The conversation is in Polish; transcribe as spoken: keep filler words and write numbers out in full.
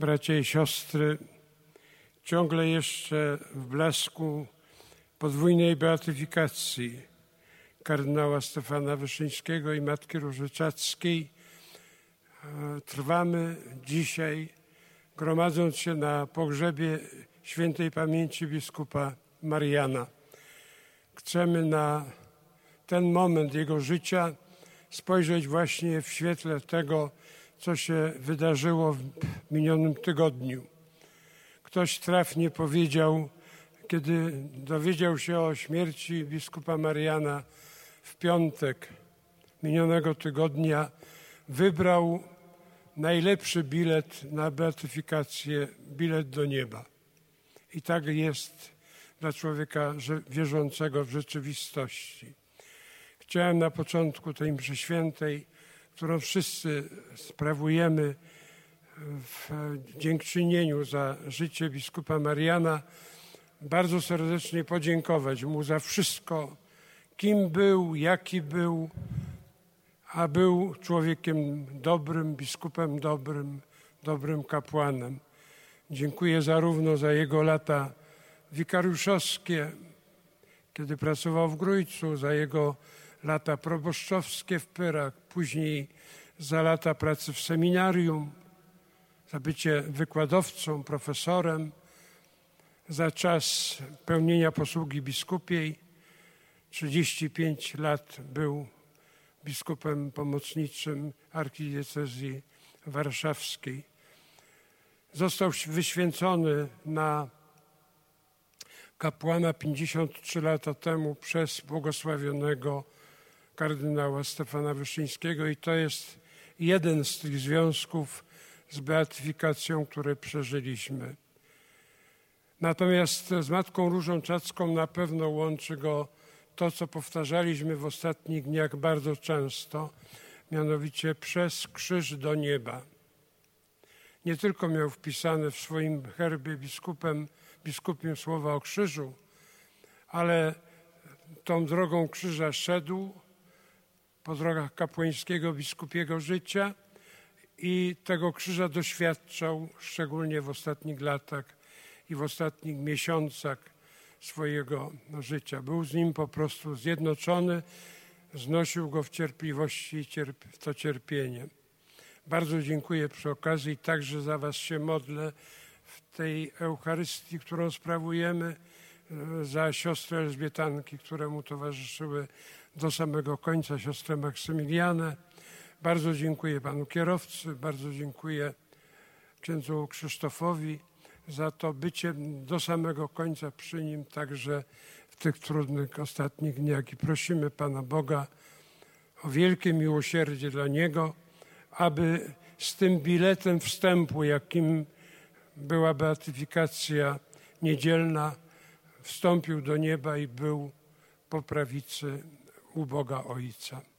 Bracia i siostry, ciągle jeszcze w blasku podwójnej beatyfikacji kardynała Stefana Wyszyńskiego i Matki Różyczackiej trwamy dzisiaj, gromadząc się na pogrzebie świętej pamięci biskupa Mariana. Chcemy na ten moment jego życia spojrzeć właśnie w świetle tego, co się wydarzyło w minionym tygodniu. Ktoś trafnie powiedział, kiedy dowiedział się o śmierci biskupa Mariana w piątek minionego tygodnia, wybrał najlepszy bilet na beatyfikację, bilet do nieba. I tak jest dla człowieka wierzącego w rzeczywistości. Chciałem na początku tej mszy świętej, którą wszyscy sprawujemy w dziękczynieniu za życie biskupa Mariana, bardzo serdecznie podziękować mu za wszystko, kim był, jaki był, a był człowiekiem dobrym, biskupem dobrym, dobrym kapłanem. Dziękuję zarówno za jego lata wikariuszowskie, kiedy pracował w Grójcu, za jego lata proboszczowskie w Pyrach, później za lata pracy w seminarium, za bycie wykładowcą, profesorem, za czas pełnienia posługi biskupiej. trzydzieści pięć lat był biskupem pomocniczym archidiecezji warszawskiej. Został wyświęcony na kapłana pięćdziesiąt trzy lata temu przez błogosławionego kardynała Stefana Wyszyńskiego i to jest jeden z tych związków z beatyfikacją, które przeżyliśmy. Natomiast z Matką Różączacką na pewno łączy go to, co powtarzaliśmy w ostatnich dniach bardzo często, mianowicie przez krzyż do nieba. Nie tylko miał wpisane w swoim herbie biskupem, biskupim słowa o krzyżu, ale tą drogą krzyża szedł po drogach kapłańskiego, biskupiego życia i tego krzyża doświadczał szczególnie w ostatnich latach i w ostatnich miesiącach swojego życia. Był z nim po prostu zjednoczony, znosił go w cierpliwości i cierp- w to cierpienie. Bardzo dziękuję przy okazji, także za was się modlę w tej Eucharystii, którą sprawujemy, za siostrę Elżbietanki, które mu towarzyszyły do samego końca, siostrę Maksymilianę. Bardzo dziękuję panu kierowcy, bardzo dziękuję księdzu Krzysztofowi za to bycie do samego końca przy nim, także w tych trudnych ostatnich dniach. I prosimy Pana Boga o wielkie miłosierdzie dla niego, aby z tym biletem wstępu, jakim była beatyfikacja niedzielna, wstąpił do nieba i był po prawicy u Boga Ojca.